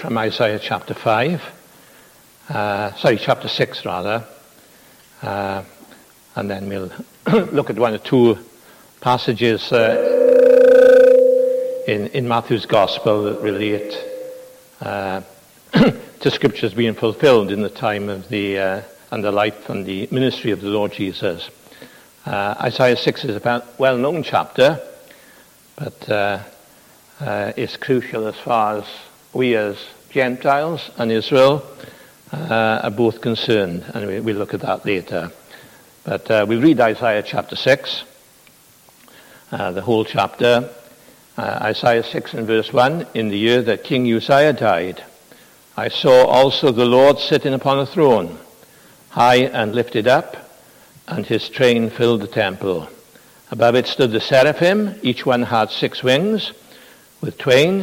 from Isaiah chapter 6 rather, and then we'll look at one or two passages in Matthew's Gospel that relate to scriptures being fulfilled in the time of the life and the ministry of the Lord Jesus. Isaiah 6 is a well-known chapter, but it's crucial as far as we as Gentiles and Israel are both concerned, and we'll look at that later. But we'll read Isaiah chapter 6, the whole chapter. Isaiah 6 and verse 1, in the year that King Uzziah died, I saw also the Lord sitting upon a throne, high and lifted up, and his train filled the temple. Above it stood the seraphim, each one had 6 wings. With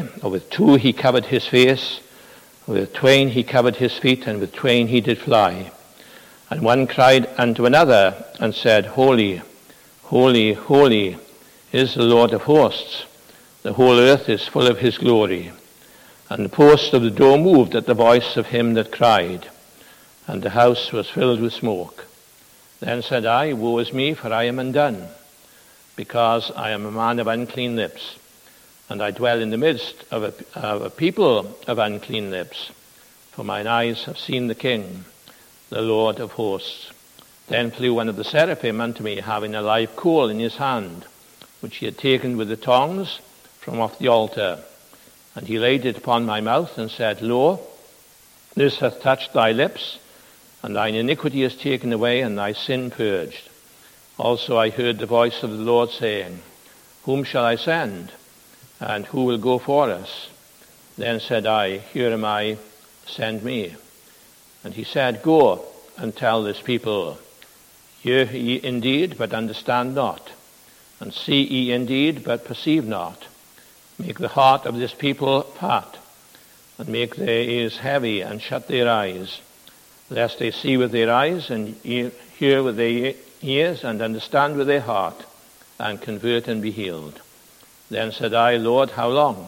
two he covered his face, with twain he covered his feet, and with twain he did fly. And one cried unto another, and said, Holy, holy, holy is the Lord of hosts. The whole earth is full of his glory. And the posts of the door moved at the voice of him that cried, and the house was filled with smoke. Then said I, Woe is me, for I am undone, because I am a man of unclean lips, and I dwell in the midst of a people of unclean lips. For mine eyes have seen the King, the Lord of hosts. Then flew one of the seraphim unto me, having a live coal in his hand, which he had taken with the tongs from off the altar. And he laid it upon my mouth, and said, Lo, this hath touched thy lips, and thine iniquity is taken away, and thy sin purged. Also I heard the voice of the Lord saying, Whom shall I send? And who will go for us? Then said I, Here am I, send me. And he said, Go and tell this people, Hear ye indeed, but understand not, and see ye indeed, but perceive not. Make the heart of this people fat, and make their ears heavy, and shut their eyes, lest they see with their eyes, and hear with their ears, and understand with their heart, and convert and be healed. Then said I, Lord, how long?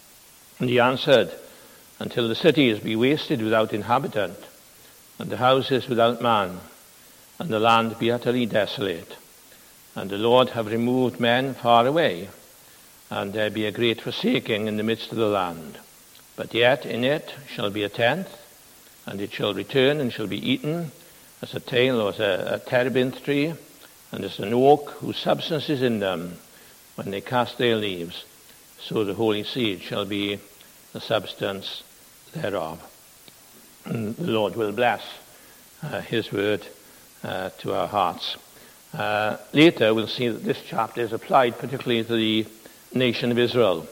And he answered, Until the cities be wasted without inhabitant, and the houses without man, and the land be utterly desolate, and the Lord have removed men far away, and there be a great forsaking in the midst of the land. But yet in it shall be a tenth, and it shall return and shall be eaten, as a tail or as a terebinth tree, and as an oak whose substance is in them, when they cast their leaves, so the holy seed shall be the substance thereof. And the Lord will bless his word to our hearts. Later we'll see that this chapter is applied particularly to the nation of Israel.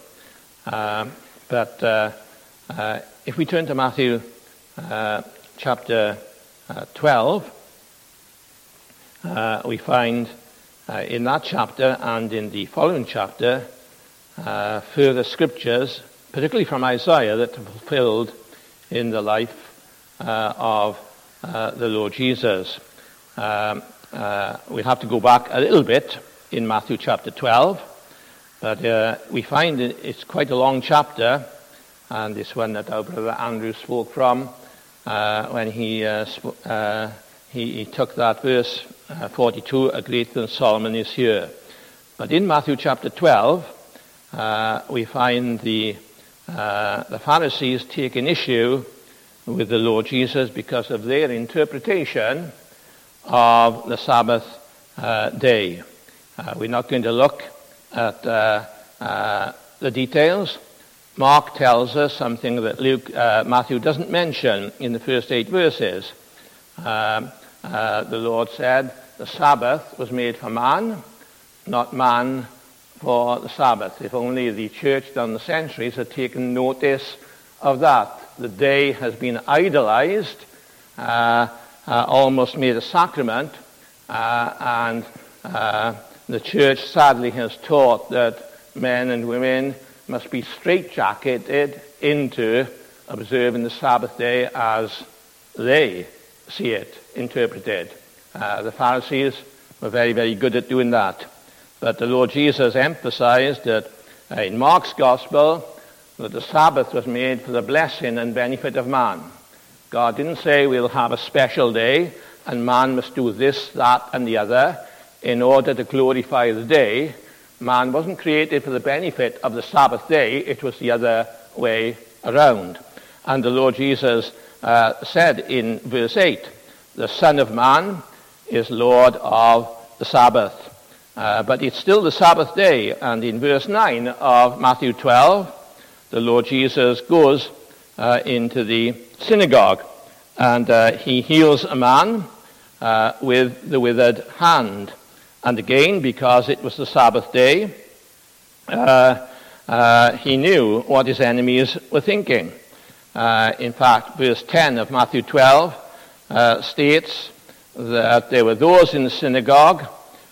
But if we turn to Matthew chapter 12, we find in that chapter and in the following chapter further scriptures, particularly from Isaiah, that are fulfilled in the life of the Lord Jesus. We have to go back a little bit in Matthew chapter 12, but we find it's quite a long chapter, and this one that our brother Andrew spoke from when he took that verse 42, a greater than Solomon is here. But in Matthew chapter 12, we find the Pharisees taking issue with the Lord Jesus because of their interpretation of the Sabbath day. We're not going to look at the details. Mark tells us something that Matthew doesn't mention in the first 8 verses. The Lord said the Sabbath was made for man, not man for the Sabbath. If only the church down the centuries had taken notice of that. The day has been idolized, almost made a sacrament, and the church sadly has taught that men and women must be straitjacketed into observing the Sabbath day as they see it interpreted. The Pharisees were very, very good at doing that. But the Lord Jesus emphasized that in Mark's Gospel, that the Sabbath was made for the blessing and benefit of man. God didn't say we'll have a special day and man must do this, that, and the other in order to glorify the day. Man wasn't created for the benefit of the Sabbath day. It was the other way around. And the Lord Jesus said in verse 8, the Son of Man is Lord of the Sabbath. But it's still the Sabbath day. And in verse 9 of Matthew 12, the Lord Jesus goes into the synagogue and he heals a man with the withered hand. And again, because it was the Sabbath day, he knew what his enemies were thinking. In fact, verse 10 of Matthew 12 states that there were those in the synagogue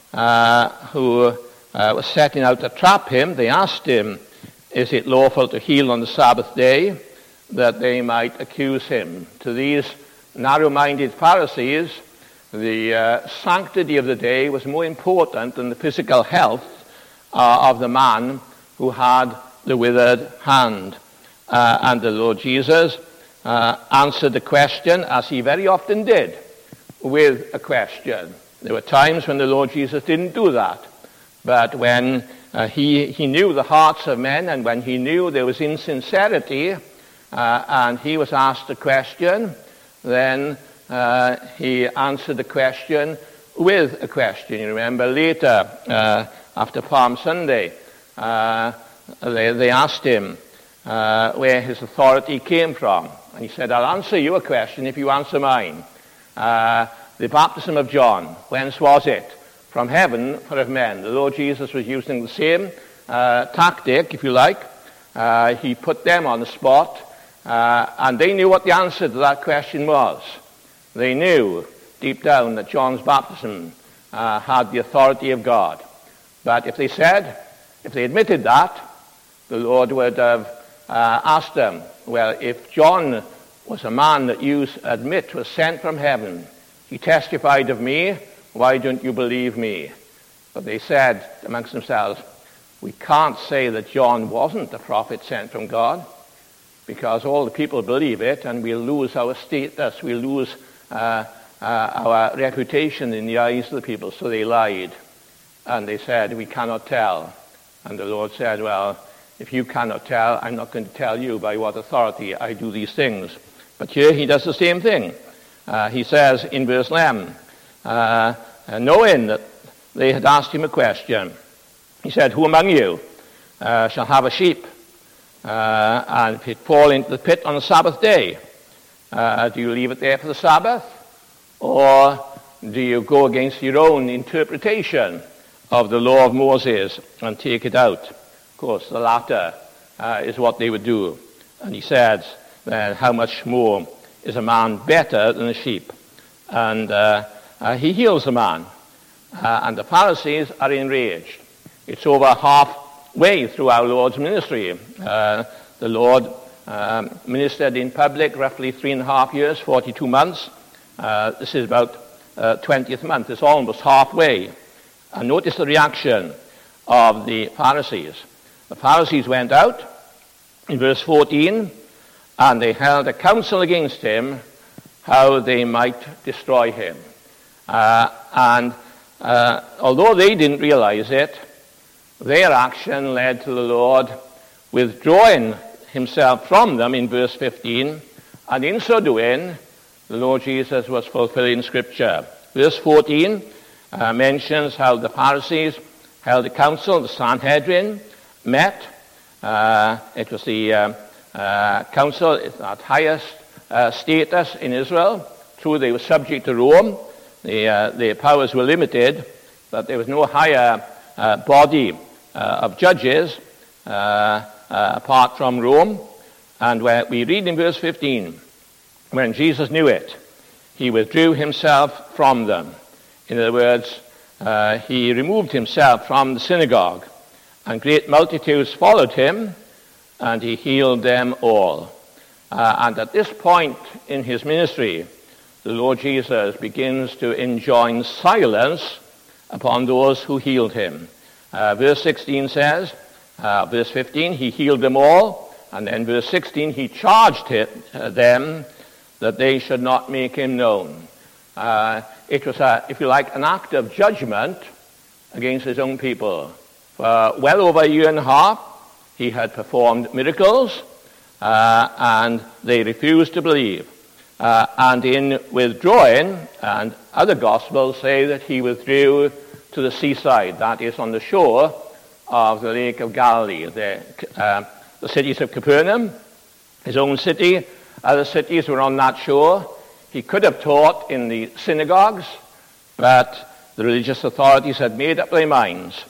who were setting out to trap him. They asked him, is it lawful to heal on the Sabbath day, that they might accuse him? To these narrow-minded Pharisees, the sanctity of the day was more important than the physical health of the man who had the withered hand. And the Lord Jesus answered the question, as he very often did, with a question. There were times when the Lord Jesus didn't do that. But when he knew the hearts of men, and when he knew there was insincerity, and he was asked a question, then he answered the question with a question. You remember later, after Palm Sunday, they asked him where his authority came from. And he said, I'll answer your question if you answer mine. The baptism of John, whence was it? From heaven or of men? The Lord Jesus was using the same tactic, if you like. He put them on the spot, and they knew what the answer to that question was. They knew deep down that John's baptism had the authority of God. But if they admitted that, the Lord would have asked them, well, if John was a man that you admit was sent from heaven, he testified of me, why don't you believe me? But they said amongst themselves, we can't say that John wasn't a prophet sent from God, because all the people believe it, and we'll lose our status, we'll lose our reputation in the eyes of the people. So they lied, and they said, we cannot tell. And the Lord said, well, if you cannot tell, I'm not going to tell you by what authority I do these things. But here he does the same thing. He says in verse 11, knowing that they had asked him a question, he said, who among you shall have a sheep, and if it fall into the pit on the Sabbath day, do you leave it there for the Sabbath, or do you go against your own interpretation of the law of Moses and take it out? Of course, the latter is what they would do. And he said, then how much more is a man better than a sheep? And he heals the man. And the Pharisees are enraged. It's over halfway through our Lord's ministry. The Lord ministered in public roughly 3.5 years, 42 months. This is about 20th month. It's almost halfway. And notice the reaction of the Pharisees. The Pharisees went out in verse 14, and they held a council against him how they might destroy him. And although they didn't realize it, their action led to the Lord withdrawing himself from them in verse 15, and in so doing, the Lord Jesus was fulfilling Scripture. Verse 14 mentions how the Pharisees held a council, the Sanhedrin met. It was the council at highest status in Israel. True, they were subject to Rome. Their powers were limited, but there was no higher body of judges apart from Rome. And we read in verse 15, when Jesus knew it, he withdrew himself from them. In other words, he removed himself from the synagogue, and great multitudes followed him, and he healed them all. And at this point in his ministry, the Lord Jesus begins to enjoin silence upon those who healed him. Verse 16 says, verse 15, he healed them all, And then verse 16, he charged them that they should not make him known. It was, if you like, an act of judgment against his own people. For well over a year and a half, he had performed miracles, and they refused to believe. And in withdrawing, and other Gospels say that he withdrew to the seaside, that is on the shore of the Lake of Galilee. The cities of Capernaum, his own city, other cities were on that shore. He could have taught in the synagogues, but the religious authorities had made up their minds.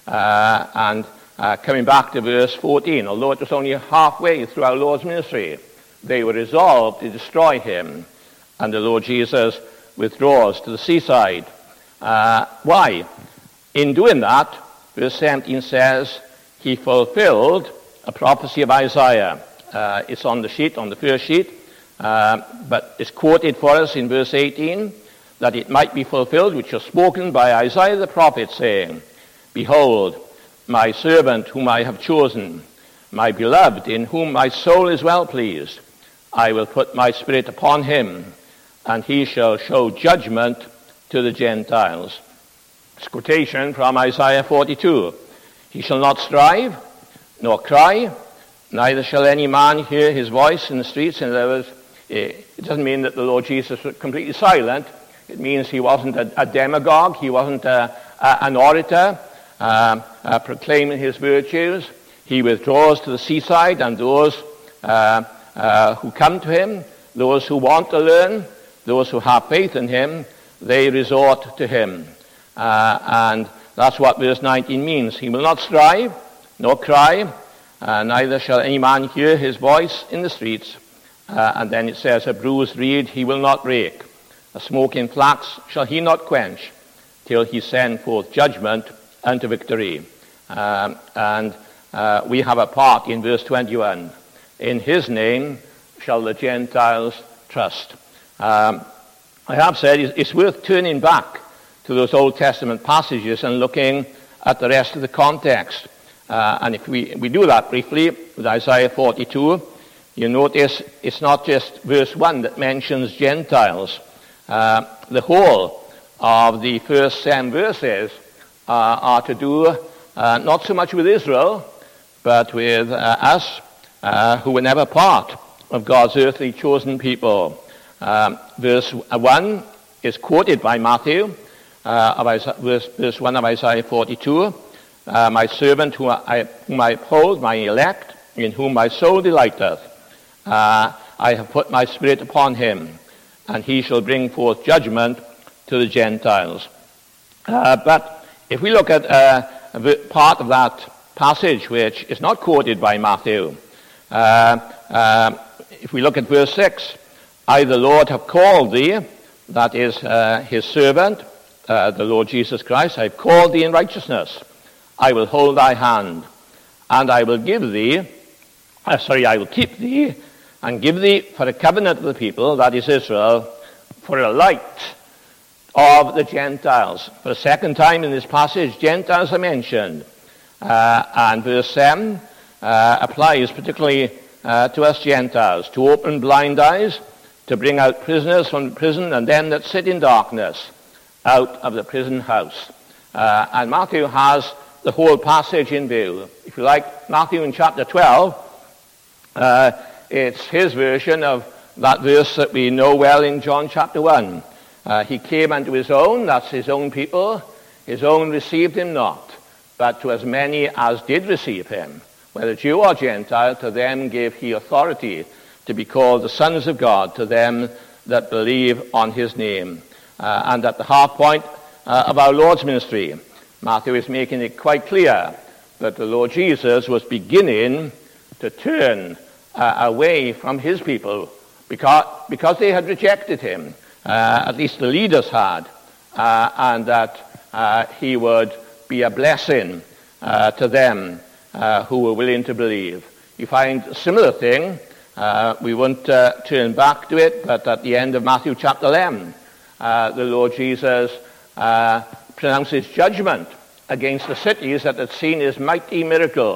Coming back to verse 14, although it was only halfway through our Lord's ministry, they were resolved to destroy him. And the Lord Jesus withdraws to the seaside. Why? In doing that, verse 17 says, he fulfilled a prophecy of Isaiah. It's on the sheet, on the first sheet, but it's quoted for us in verse 18, that it might be fulfilled, which was spoken by Isaiah the prophet, saying, behold, my servant whom I have chosen, my beloved, in whom my soul is well pleased. I will put my spirit upon him, and he shall show judgment to the Gentiles. It's quotation from Isaiah 42. He shall not strive, nor cry, neither shall any man hear his voice in the streets. In other words, it doesn't mean that the Lord Jesus was completely silent. It means he wasn't a demagogue. He wasn't an orator proclaiming his virtues. He withdraws to the seaside, and those who come to him, those who want to learn, those who have faith in him, they resort to him. And that's what verse 19 means. He will not strive, nor cry, neither shall any man hear his voice in the streets. And then it says, a bruised reed he will not break, a smoking flax shall he not quench, till he send forth judgment unto victory. And we have a part in verse 21. In his name shall the Gentiles trust. I have said it's worth turning back to those Old Testament passages and looking at the rest of the context. And if we do that briefly with Isaiah 42, you notice it's not just verse 1 that mentions Gentiles. The whole of the first 7 verses are to do not so much with Israel, but with us who were never part of God's earthly chosen people. Verse 1 is quoted by Matthew, verse 1 of Isaiah 42. My servant whom I uphold, my elect, in whom my soul delighteth. I have put my spirit upon him, and he shall bring forth judgment to the Gentiles. But if we look at a part of that passage which is not quoted by Matthew, if we look at verse 6, I, the Lord, have called thee, that is his servant, the Lord Jesus Christ, I have called thee in righteousness. I will hold thy hand, and I will give thee, I will keep thee, and give thee for a covenant of the people, that is Israel, for a light of the Gentiles. For a second time in this passage, Gentiles are mentioned. And verse 7 applies particularly to us Gentiles, to open blind eyes, to bring out prisoners from prison, and them that sit in darkness out of the prison house. And Matthew has the whole passage in view. If you like, Matthew in chapter 12, it's his version of that verse that we know well in John chapter 1. He came unto his own, that's his own people. His own received him not, but to as many as did receive him, whether Jew or Gentile, to them gave he authority to be called the sons of God, to them that believe on his name. And at the half point of our Lord's ministry, Matthew is making it quite clear that the Lord Jesus was beginning to turn away from his people because they had rejected him, at least the leaders had, and that he would be a blessing to them who were willing to believe. You find a similar thing, we won't turn back to it, but at the end of Matthew chapter 11, the Lord Jesus pronounces judgment against the cities that had seen his mighty miracles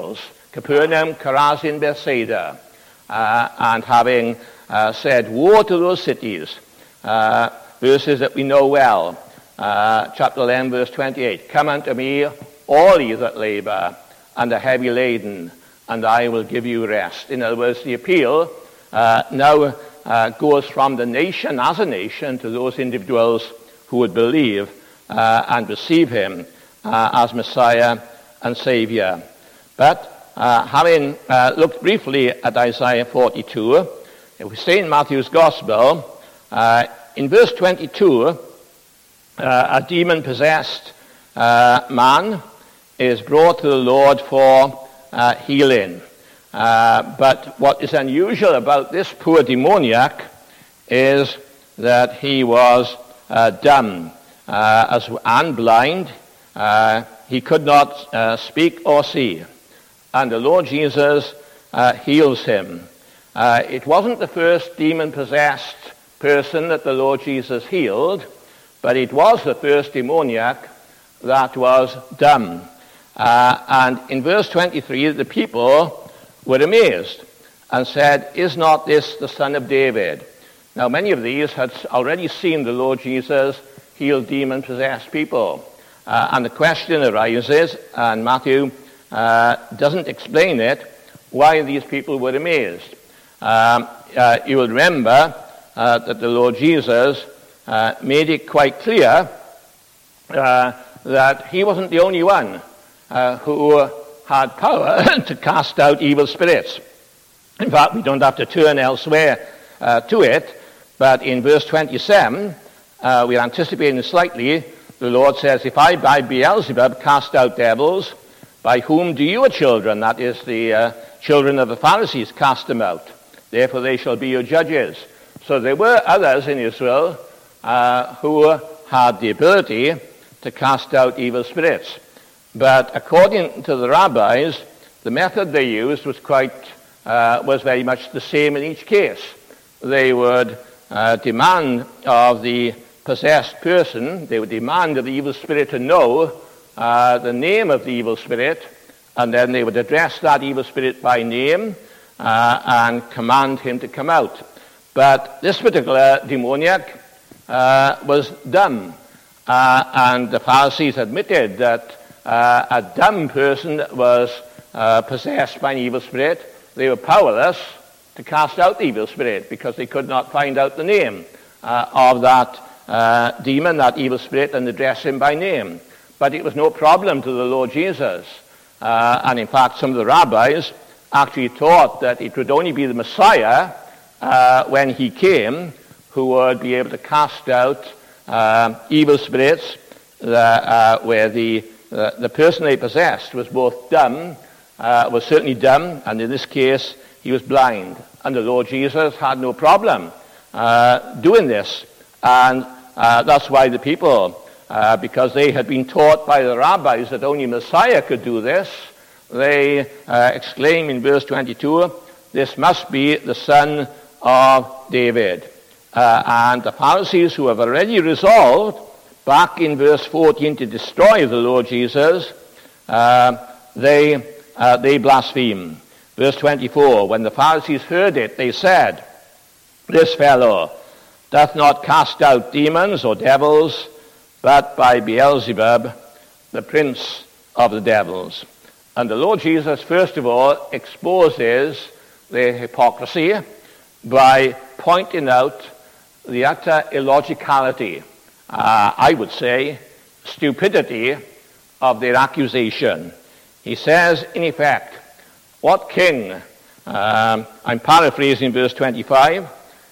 Capernaum, Chorazin, Bethsaida, and having said, woe to those cities, verses that we know well, chapter 11, verse 28, come unto me, all ye that labor and are heavy laden, and I will give you rest. In other words, the appeal now goes from the nation as a nation to those individuals who would believe and receive him as Messiah and Savior. But having looked briefly at Isaiah 42, if we stay in Matthew's Gospel, in verse 22, a demon-possessed man is brought to the Lord for healing. But what is unusual about this poor demoniac is that he was dumb and blind. He could not speak or see. And the Lord Jesus heals him. It wasn't the first demon-possessed person that the Lord Jesus healed, but it was the first demoniac that was dumb. And in verse 23, the people were amazed and said, is not this the son of David? Now, many of these had already seen the Lord Jesus heal demon-possessed people. And the question arises, and Matthew doesn't explain it, why these people were amazed. You will remember that the Lord Jesus made it quite clear that he wasn't the only one who had power to cast out evil spirits. In fact, we don't have to turn elsewhere to it, but in verse 27, we're anticipating slightly, the Lord says, if I by Beelzebub cast out devils, by whom do your children, that is the children of the Pharisees, cast them out? Therefore they shall be your judges. So there were others in Israel who had the ability to cast out evil spirits. But according to the rabbis, the method they used was very much the same in each case. They would demand of the possessed person, they would demand of the evil spirit to know the name of the evil spirit, and then they would address that evil spirit by name and command him to come out. But this particular demoniac was dumb, and the Pharisees admitted that a dumb person was possessed by an evil spirit. They were powerless to cast out the evil spirit because they could not find out the name of that demon, that evil spirit, and address him by name. But it was no problem to the Lord Jesus. And in fact, some of the rabbis actually taught that it would only be the Messiah, when he came, who would be able to cast out evil spirits where the person they possessed was both dumb, was certainly dumb, and in this case, he was blind. And the Lord Jesus had no problem doing this. And that's why the people, because they had been taught by the rabbis that only Messiah could do this, they exclaim in verse 22, this must be the son of David. And the Pharisees, who have already resolved, back in verse 14, to destroy the Lord Jesus, they blaspheme. Verse 24, when the Pharisees heard it, they said, this fellow doth not cast out demons or devils, but by Beelzebub, the prince of the devils. And the Lord Jesus, first of all, exposes their hypocrisy by pointing out the utter illogicality, I would say, stupidity of their accusation. He says, in effect, what king, I'm paraphrasing verse 25,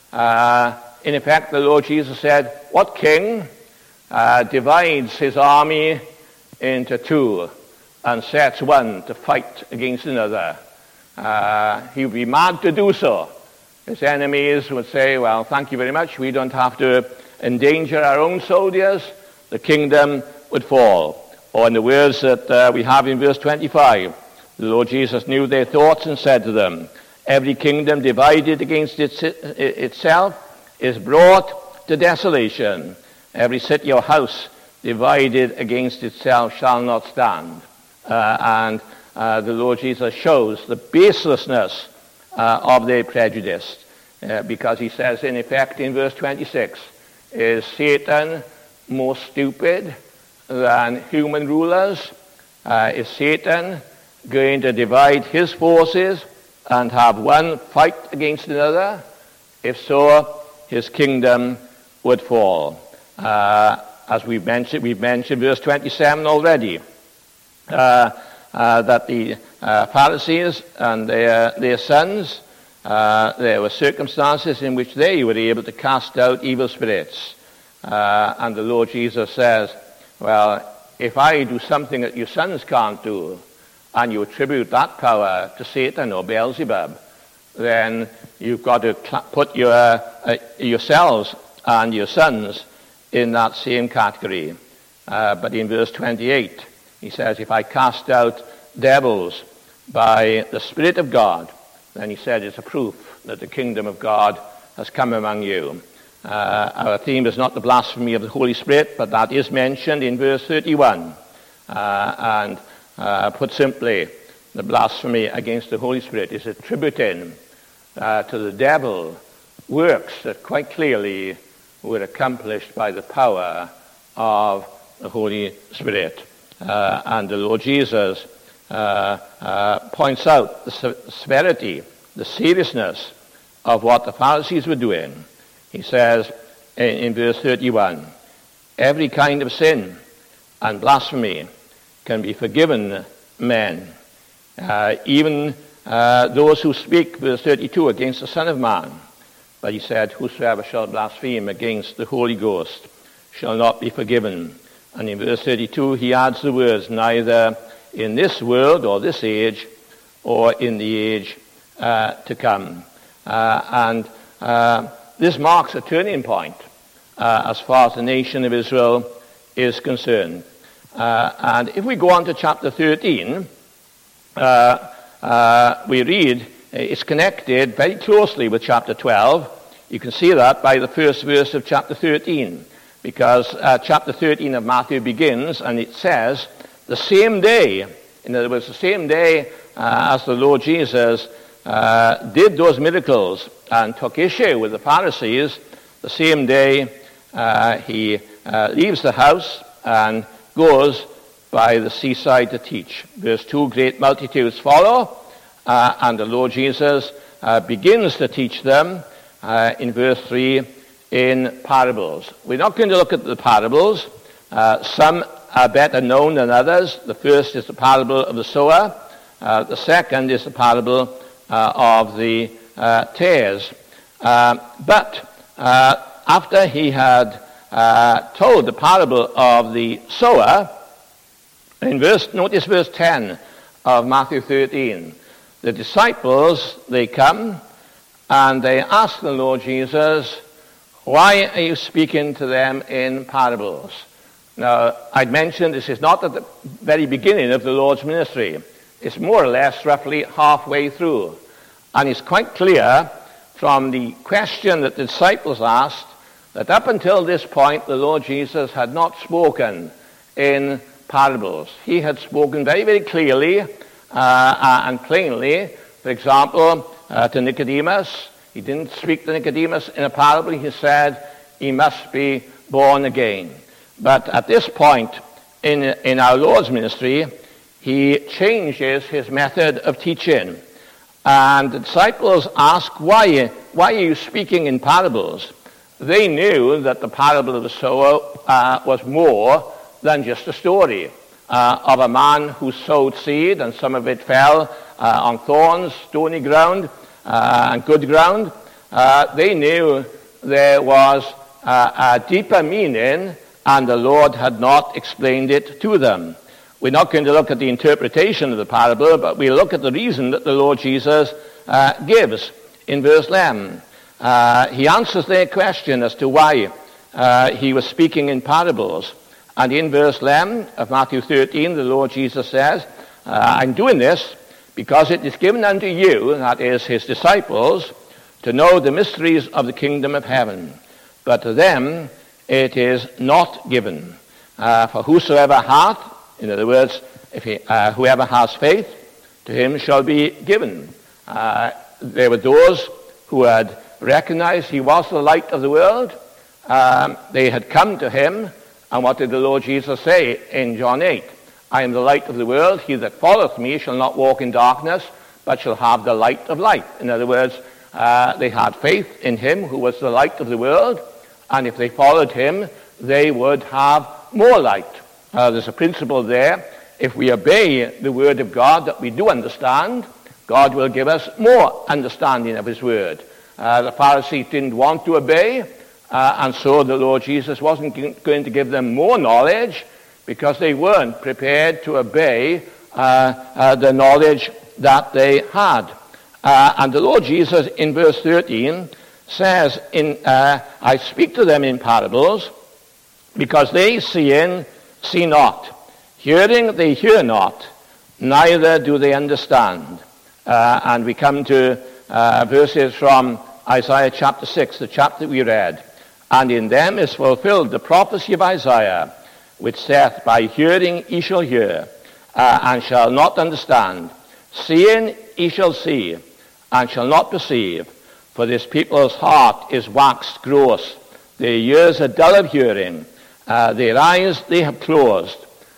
in effect the Lord Jesus said, what king divides his army into two and sets one to fight against another? He would be mad to do so. His enemies would say, well, thank you very much, we don't have to endanger our own soldiers, the kingdom would fall. Or in the words that we have in verse 25, the Lord Jesus knew their thoughts and said to them, every kingdom divided against itself is brought to desolation. Every city or house divided against itself shall not stand. And the Lord Jesus shows the baselessness of their prejudice, because he says, in effect, in verse 26, is Satan more stupid than human rulers? Is Satan going to divide his forces and have one fight against another? If so, his kingdom would fall. As we've mentioned verse 27 already, that the Pharisees and their sons, there were circumstances in which they were able to cast out evil spirits. And the Lord Jesus says, well, if I do something that your sons can't do, and you attribute that power to Satan or Beelzebub, then you've got to put yourselves and your sons in that same category. But in verse 28, he says, if I cast out devils by the Spirit of God, then he said it's a proof that the kingdom of God has come among you. Our theme is not the blasphemy of the Holy Spirit, but that is mentioned in verse 31. And put simply, the blasphemy against the Holy Spirit is attributing to the devil works that quite clearly were accomplished by the power of the Holy Spirit. And the Lord Jesus points out the severity, the seriousness of what the Pharisees were doing. He says in verse 31, every kind of sin and blasphemy can be forgiven men, even those who speak, verse 32, against the Son of Man. But he said, whosoever shall blaspheme against the Holy Ghost shall not be forgiven. And in verse 32 he adds the words, neither in this world or this age or in the age to come. This marks a turning point as far as the nation of Israel is concerned. And if we go on to chapter 13, we read it's connected very closely with chapter 12. You can see that by the first verse of chapter 13, because chapter 13 of Matthew begins, and it says, the same day, in other words, the same day as the Lord Jesus did those miracles and took issue with the Pharisees, the same day he leaves the house and goes by the seaside to teach. Verse 2, great multitudes follow, and the Lord Jesus begins to teach them in verse 3 in parables. We're not going to look at the parables. Some are better known than others. The first is the parable of the sower. The second is the parable of the tares. But after he had told the parable of the sower, notice verse 10 of Matthew 13. The disciples, they come and they ask the Lord Jesus, why are you speaking to them in parables? Now, I'd mentioned this is not at the very beginning of the Lord's ministry. It's more or less roughly halfway through. And it's quite clear from the question that the disciples asked that up until this point the Lord Jesus had not spoken in parables. He had spoken very, very clearly and plainly, for example, to Nicodemus. He didn't speak to Nicodemus in a parable. He said he must be born again. But at this point in our Lord's ministry, he changes his method of teaching. And the disciples ask, why are you speaking in parables? They knew that the parable of the sower was more than just a story of a man who sowed seed, and some of it fell on thorns, stony ground, and good ground. They knew there was a deeper meaning, and the Lord had not explained it to them. We're not going to look at the interpretation of the parable, but we'll look at the reason that the Lord Jesus gives in verse 11. He answers their question as to why he was speaking in parables. And in verse 11 of Matthew 13, the Lord Jesus says, I'm doing this because it is given unto you, that is his disciples, to know the mysteries of the kingdom of heaven. But to them it is not given. For whosoever hath, in other words, whoever has faith, to him shall be given. There were those who had recognized he was the light of the world. They had come to him, and what did the Lord Jesus say in John 8? I am the light of the world. He that followeth me shall not walk in darkness, but shall have the light of life. In other words, they had faith in him who was the light of the world, and if they followed him, they would have more light. There's a principle there. If we obey the word of God that we do understand, God will give us more understanding of his word. The Pharisees didn't want to obey, and so the Lord Jesus wasn't going to give them more knowledge because they weren't prepared to obey the knowledge that they had. And the Lord Jesus in verse 13 says, I speak to them in parables, because they seeing see not, hearing they hear not, neither do they understand. And we come to verses from Isaiah chapter 6, the chapter we read. And in them is fulfilled the prophecy of Isaiah, which saith, by hearing ye shall hear, and shall not understand. Seeing ye shall see, and shall not perceive. For this people's heart is waxed gross. Their ears are dull of hearing. Their eyes they have closed,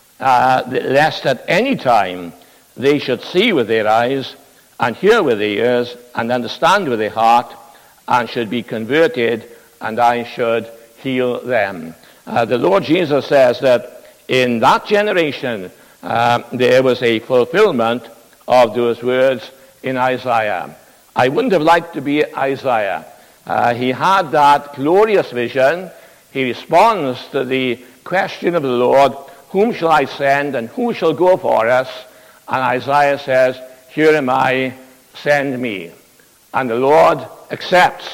lest at any time they should see with their eyes, and hear with their ears, and understand with their heart, and should be converted, and I should heal them. The Lord Jesus says that in that generation there was a fulfillment of those words in Isaiah. I wouldn't have liked to be Isaiah. He had that glorious vision. He responds to the question of the Lord, whom shall I send and who shall go for us? And Isaiah says, here am I, send me. And the Lord accepts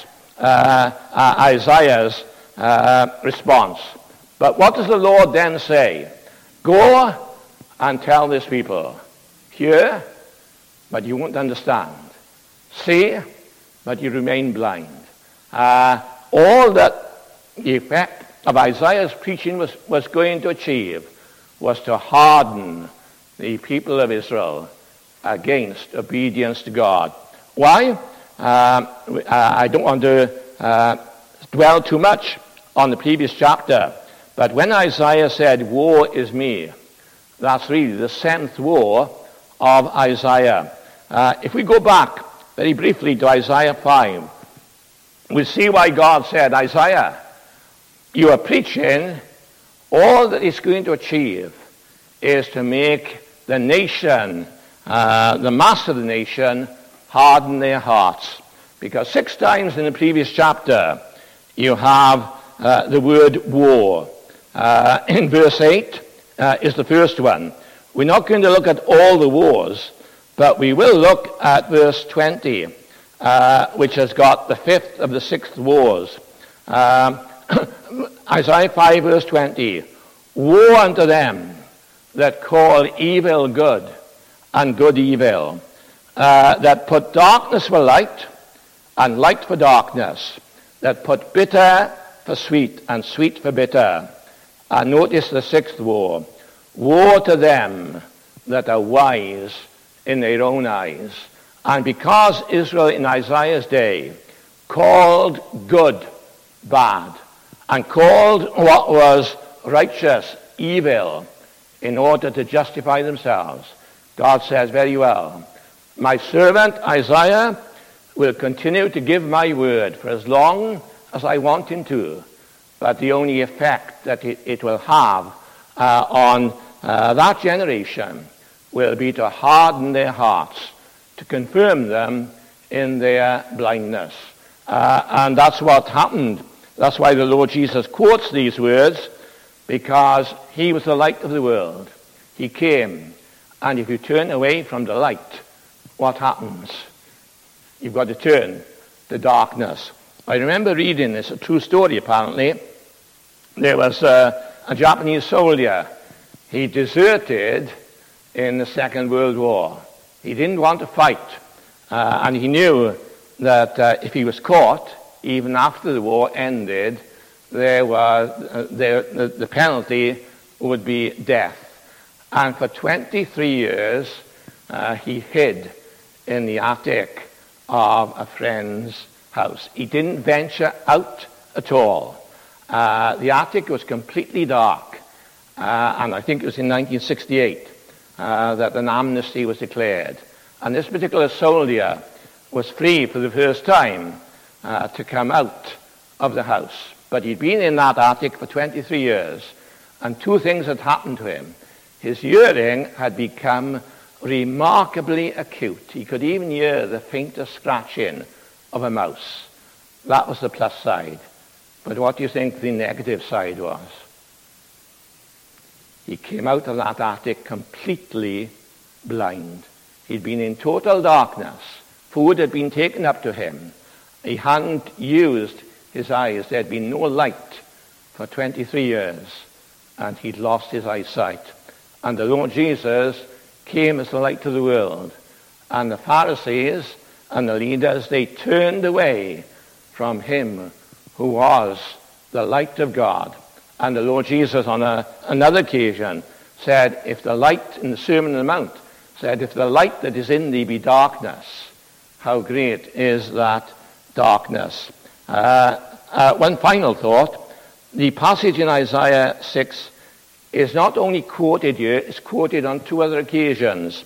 Isaiah's response. But what does the Lord then say? Go and tell this people, hear, but you won't understand. See, but you remain blind. All that the effect of Isaiah's preaching was going to achieve was to harden the people of Israel against obedience to God. Why? I don't want to dwell too much on the previous chapter, but when Isaiah said, woe is me, that's really the 7th woe of Isaiah. If we go back very briefly to Isaiah 5, we see why God said, Isaiah, you are preaching, all that it's going to achieve is to make the nation, the mass of the nation, harden their hearts. Because 6 times in the previous chapter, you have the word woe. In verse 8 is the first one. We're not going to look at all the woes, but we will look at verse 20, which has got the 5th of the 6 woes. Isaiah 5 verse 20. Woe unto them that call evil good and good evil, that put darkness for light and light for darkness, that put bitter for sweet and sweet for bitter. And notice the 6th woe. Woe to them that are wise in their own eyes. And because Israel in Isaiah's day called good bad, and called what was righteous evil in order to justify themselves, God says very well, my servant Isaiah will continue to give my word for as long as I want him to, but the only effect that it will have on that generation will be to harden their hearts, to confirm them in their blindness. And that's what happened. That's why the Lord Jesus quotes these words, because he was the light of the world. He came, and if you turn away from the light, what happens? You've got to turn to darkness. I remember reading this, a true story apparently. There was a Japanese soldier. He deserted in the Second World War. He didn't want to fight, and he knew that if he was caught, even after the war ended, the penalty would be death. And for 23 years, he hid in the attic of a friend's house. He didn't venture out at all. The attic was completely dark, and I think it was in 1968 that an amnesty was declared. And this particular soldier was free for the first time to come out of the house. But he'd been in that attic for 23 years, and two things had happened to him. His hearing had become remarkably acute. He could even hear the faintest scratching of a mouse. That was the plus side. But what do you think the negative side was? He came out of that attic completely blind. He'd been in total darkness. Food had been taken up to him. He hadn't used his eyes. There had been no light for 23 years, and he'd lost his eyesight. And the Lord Jesus came as the light to the world. And the Pharisees and the leaders, they turned away from him who was the light of God. And the Lord Jesus on another occasion said, if the light in the Sermon on the Mount said, if the light that is in thee be darkness, how great is that darkness. One final thought. The passage in Isaiah 6 is not only quoted here, it's quoted on two other occasions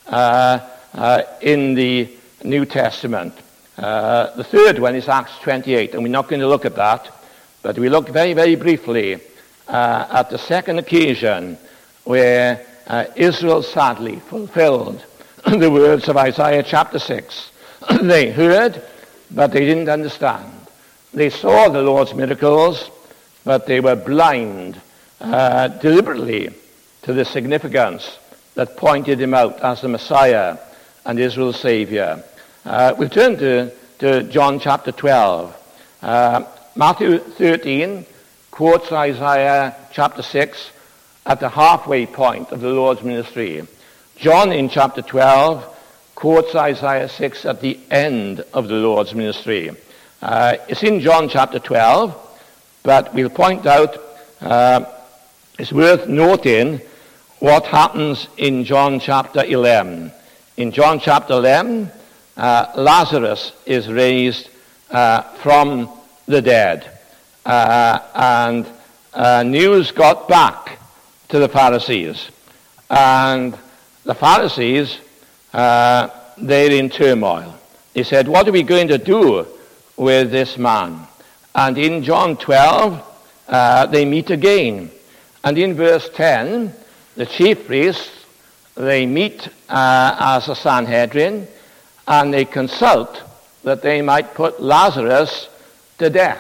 in the New Testament. The third one is Acts 28, and we're not going to look at that, but we look very, very briefly at the second occasion where Israel sadly fulfilled the words of Isaiah chapter 6. They heard, but they didn't understand. They saw the Lord's miracles, but they were blind deliberately to the significance that pointed him out as the Messiah and Israel's Savior. We'll turn to John chapter 12. Matthew 13 quotes Isaiah chapter 6 at the halfway point of the Lord's ministry. John in chapter 12 quotes Isaiah 6 at the end of the Lord's ministry. It's in John chapter 12, but we'll point out it's worth noting what happens in John chapter 11. In John chapter 11, Lazarus is raised from the dead. And news got back to the Pharisees. And the Pharisees, they're in turmoil. They said, what are we going to do with this man? And in John 12, they meet again. And in verse 10, the chief priests, they meet as a Sanhedrin, and they consult that they might put Lazarus to death.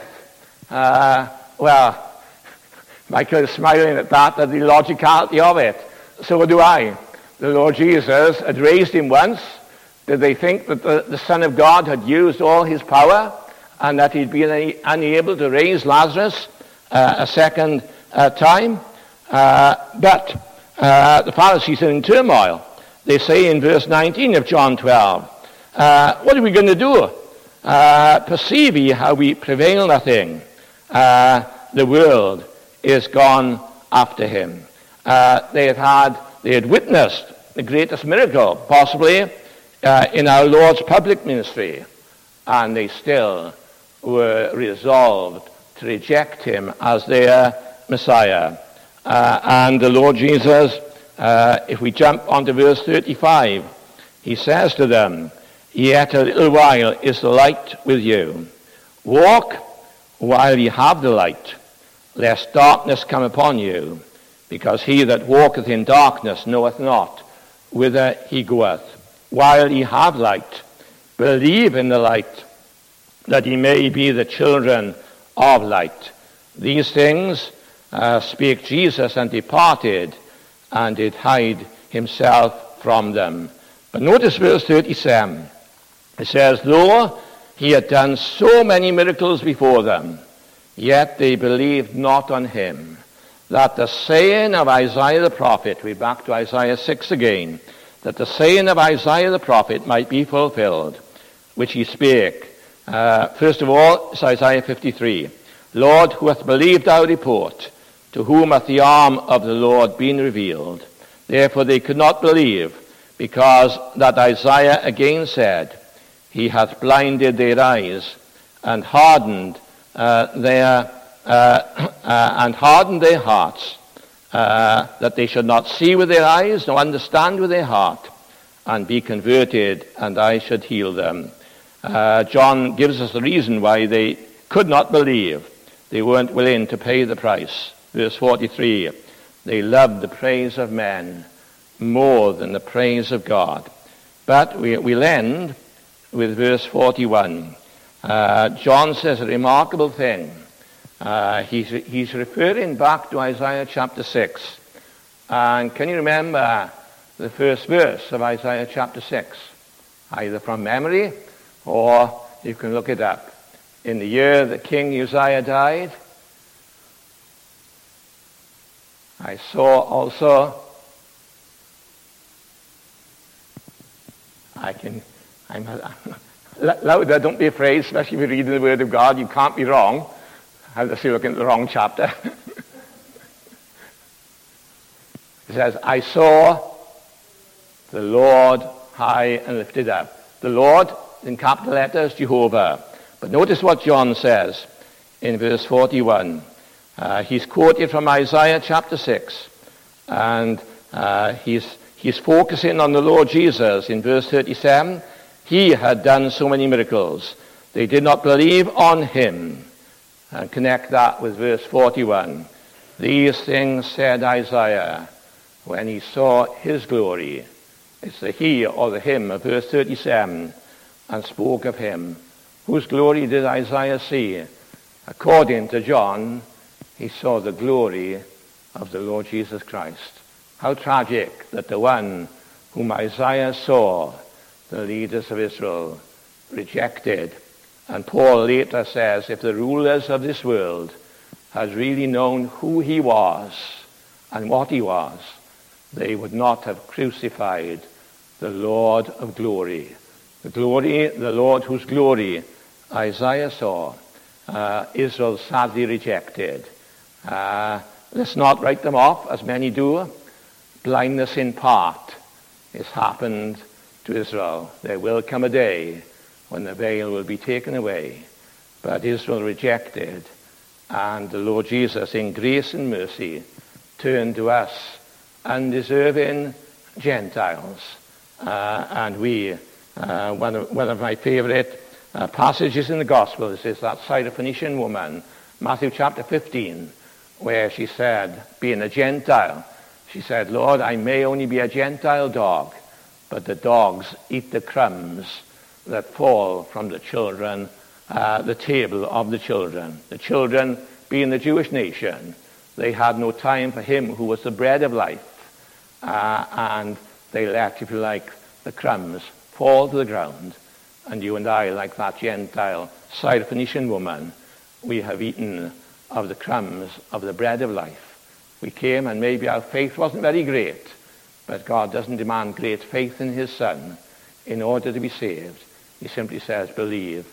Well, Michael is smiling at that, at the logicality of it. So do I. The Lord Jesus had raised him once. Did they think that the Son of God had used all his power and that he'd been unable to raise Lazarus a second time? But the Pharisees are in turmoil. They say in verse 19 of John 12, what are we going to do? Perceive ye how we prevail nothing. The world is gone after him. They had witnessed the greatest miracle, possibly in our Lord's public ministry, and they still were resolved to reject him as their Messiah. And the Lord Jesus, if we jump onto verse 35, he says to them, yet a little while is the light with you. Walk while ye have the light, lest darkness come upon you, because he that walketh in darkness knoweth not whither he goeth. While ye have light, believe in the light, that ye may be the children of light. These things spake Jesus, and departed, and did hide himself from them. But notice verse 37. It says, though he had done so many miracles before them, yet they believed not on him. That the saying of Isaiah the prophet, we're back to Isaiah 6 again, that the saying of Isaiah the prophet might be fulfilled, which he spake. First of all, it's Isaiah 53. Lord, who hath believed our report? To whom hath the arm of the Lord been revealed? Therefore they could not believe, because that Isaiah again said, he hath blinded their eyes and hardened their hearts, that they should not see with their eyes, nor understand with their heart, and be converted, and I should heal them. John gives us the reason why they could not believe. They weren't willing to pay the price. Verse 43, they loved the praise of men more than the praise of God. But we'll end with verse 41. John says a remarkable thing. He's referring back to Isaiah chapter 6. And can you remember the first verse of Isaiah chapter 6? Either from memory or you can look it up. In the year that King Uzziah died, I saw also, I'm louder, don't be afraid, especially if you're reading the Word of God, you can't be wrong. I'll just be looking at the wrong chapter. It says, I saw the Lord high and lifted up. The Lord, in capital letters, Jehovah. But notice what John says in verse 41. He's quoted from Isaiah chapter 6. And he's focusing on the Lord Jesus in verse 37. He had done so many miracles. They did not believe on him. And connect that with verse 41. These things said Isaiah when he saw his glory. It's the he or the him of verse 37. And spoke of him. Whose glory did Isaiah see? According to John, he saw the glory of the Lord Jesus Christ. How tragic that the one whom Isaiah saw, the leaders of Israel, rejected. And Paul later says, if the rulers of this world had really known who he was and what he was, they would not have crucified the Lord of glory. The Lord whose glory Isaiah saw, Israel sadly rejected. Let's not write them off, as many do. Blindness in part has happened to Israel. There will come a day when the veil will be taken away. But Israel rejected, and the Lord Jesus, in grace and mercy, turned to us, undeserving Gentiles. And we, one of my favorite passages in the Gospels is that Syrophoenician woman, Matthew chapter 15, where she said, being a Gentile, she said, Lord, I may only be a Gentile dog, but the dogs eat the crumbs that fall from the children, the table of the children. The children, being the Jewish nation, they had no time for him who was the bread of life. And they let, if you like, the crumbs fall to the ground. And you and I, like that Gentile Syrophoenician woman, we have eaten of the crumbs of the bread of life. We came, and maybe our faith wasn't very great, but God doesn't demand great faith in his Son in order to be saved. He simply says, believe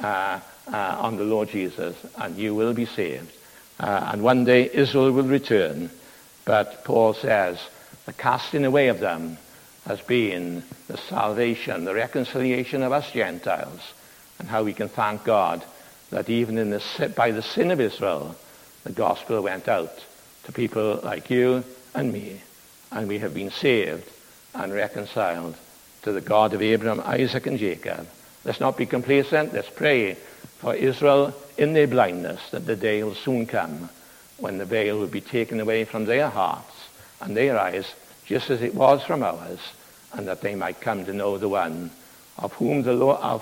on the Lord Jesus, and you will be saved. And one day Israel will return. But Paul says, the casting away of them has been the salvation, the reconciliation of us Gentiles, and how we can thank God that even by the sin of Israel, the gospel went out to people like you and me, and we have been saved and reconciled to the God of Abraham, Isaac, and Jacob. Let's not be complacent. Let's pray for Israel in their blindness, that the day will soon come when the veil will be taken away from their hearts and their eyes, just as it was from ours, and that they might come to know the one of whom the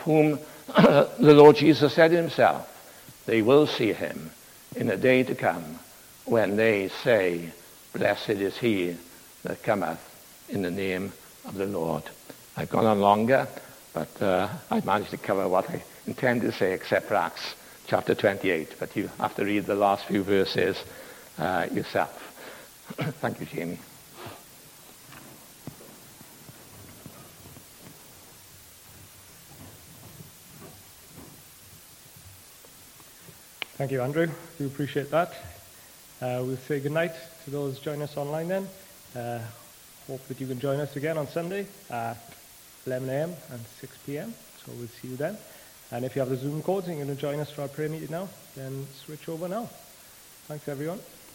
Lord Jesus said himself, they will see him in a day to come when they say, blessed is he that cometh in the name of the Lord. I've gone on longer, but I've managed to cover what I intended to say, except for Acts chapter 28. But you have to read the last few verses yourself. Thank you, Jamie. Thank you, Andrew. We appreciate that. We'll say goodnight to those joining us online then. hope that you can join us again on Sunday at 11 a.m. and 6 p.m. So we'll see you then. And if you have the Zoom codes and you're going to join us for our prayer meeting now, then switch over now. Thanks, everyone.